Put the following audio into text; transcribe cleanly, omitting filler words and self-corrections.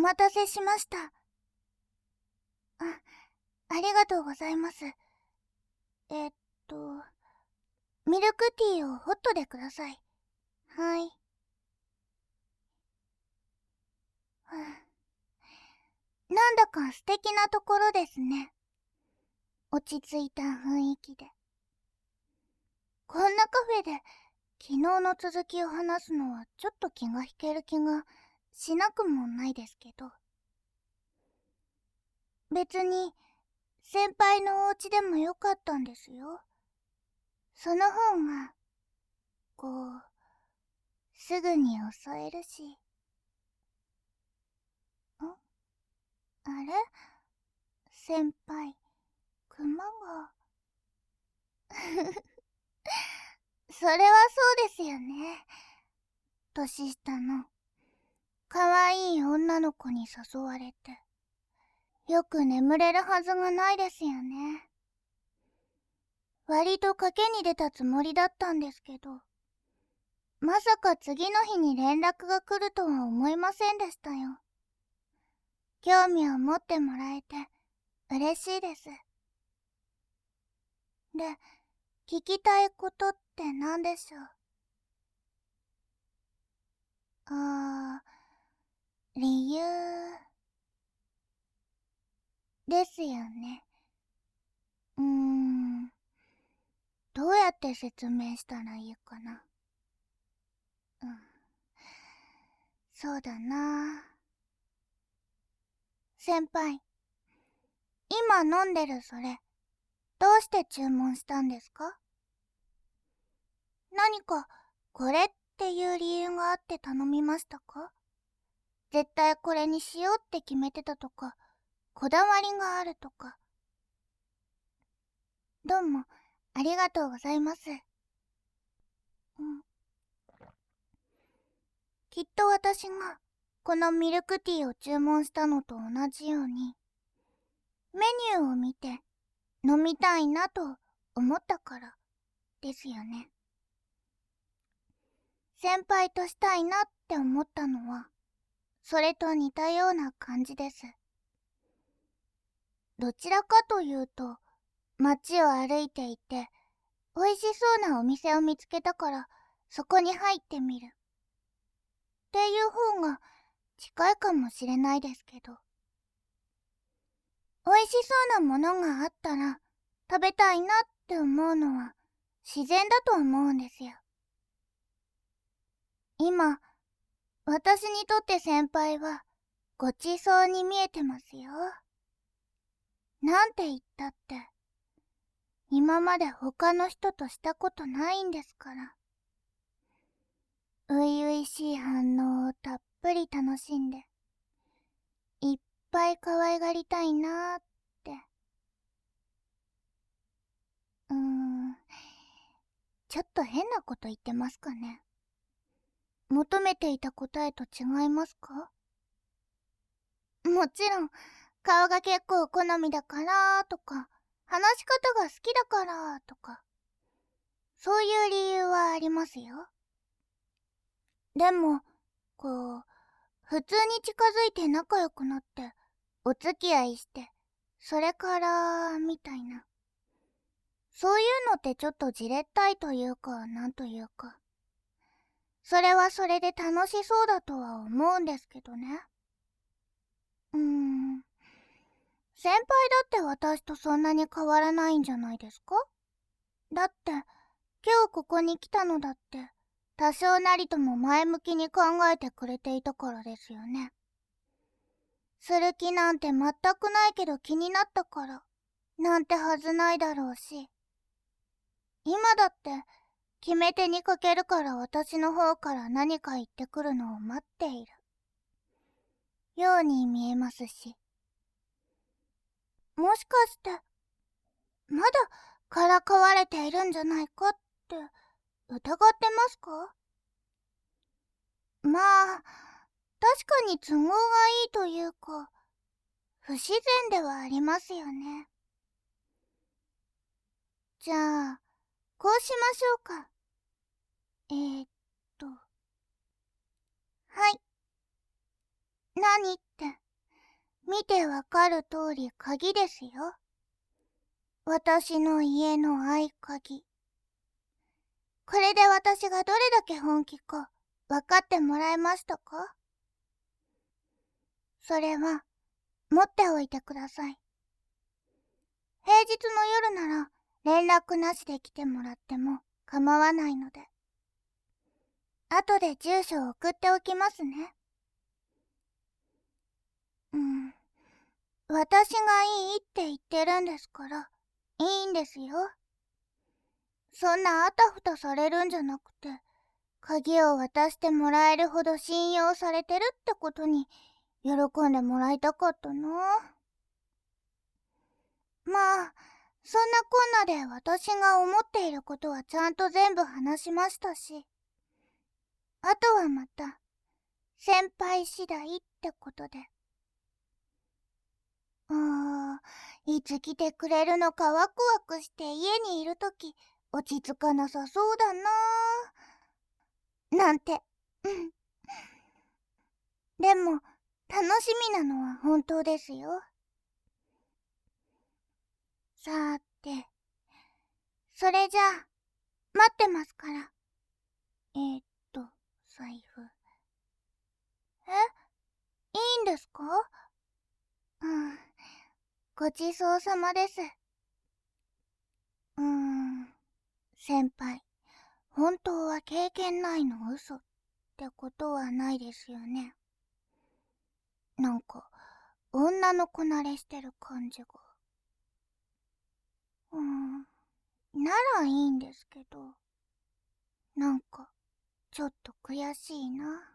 待たせしました。ありがとうございます。ミルクティーをホットでください。はい。なんだか素敵なところですね。落ち着いた雰囲気で。こんなカフェで昨日の続きを話すのはちょっと気が引ける気がしなくもないですけど。別に先輩のお家でもよかったんですよ。その方がこうすぐに襲えるし。あれ、先輩、クマがそれはそうですよね。年下の可愛い女の子に誘われてよく眠れるはずがないですよね。割と賭けに出たつもりだったんですけど、まさか次の日に連絡が来るとは思いませんでしたよ。興味を持ってもらえて嬉しいです。で、聞きたいことって何でしょう？理由ですよね。どうやって説明したらいいかな。そうだな。先輩、今飲んでるそれ、どうして注文したんですか？何かこれっていう理由があって頼みましたか？絶対これにしようって決めてたとか、こだわりがあるとか。どうもありがとうございます。きっと私がこのミルクティーを注文したのと同じように、メニューを見て飲みたいなと思ったからですよね。先輩としたいなって思ったのはそれと似たような感じです。どちらかというと、街を歩いていて美味しそうなお店を見つけたからそこに入ってみるっていう方が近いかもしれないですけど、美味しそうなものがあったら食べたいなって思うのは自然だと思うんですよ。今、私にとって先輩はごちそうに見えてますよ。なんて言ったって今まで他の人としたことないんですから。初々しい反応をたっぷり楽しんでいっぱい可愛がりたいなーって。ちょっと変なこと言ってますかね。求めていた答えと違いますか？もちろん顔が結構好みだからとか、話し方が好きだからとか、そういう理由はありますよ。でも普通に近づいて仲良くなってお付き合いして、それからみたいな、そういうのってちょっとじれったいというか、なんというか、それはそれで楽しそうだとは思うんですけどね。先輩だって私とそんなに変わらないんじゃないですか？だって今日ここに来たのだって多少なりとも前向きに考えてくれていたからですよね。する気なんて全くないけど気になったからなんてはずないだろうし、今だって決め手にかけるから私の方から何か言ってくるのを待っているように見えますし、もしかしてまだからかわれているんじゃないかって疑ってますか？まあ、確かに都合がいいというか、不自然ではありますよね。じゃあ、こうしましょうか。はい。 何って、見てわかる通り鍵ですよ。私の家の合鍵。これで私がどれだけ本気か分かってもらえましたか？それは持っておいてください。平日の夜なら連絡なしで来てもらっても構わないので。後で住所を送っておきますね。私がいいって言ってるんですから、いいんですよ。そんなあたふたされるんじゃなくて、鍵を渡してもらえるほど信用されてるってことに喜んでもらいたかったな。まあ、そんなこんなで私が思っていることはちゃんと全部話しましたし、あとはまた先輩次第ってことで。いつ来てくれるのかワクワクして家にいるとき落ち着かなさそうだななんて。でも楽しみなのは本当ですよ。さーて、それじゃあ待ってますから。えー、っと財布。いいんですか？うん、ごちそうさまです。先輩、本当は経験ないの嘘ってことはないですよね。なんか女の子慣れしてる感じが。ならいいんですけど、なんかちょっと悔しいな。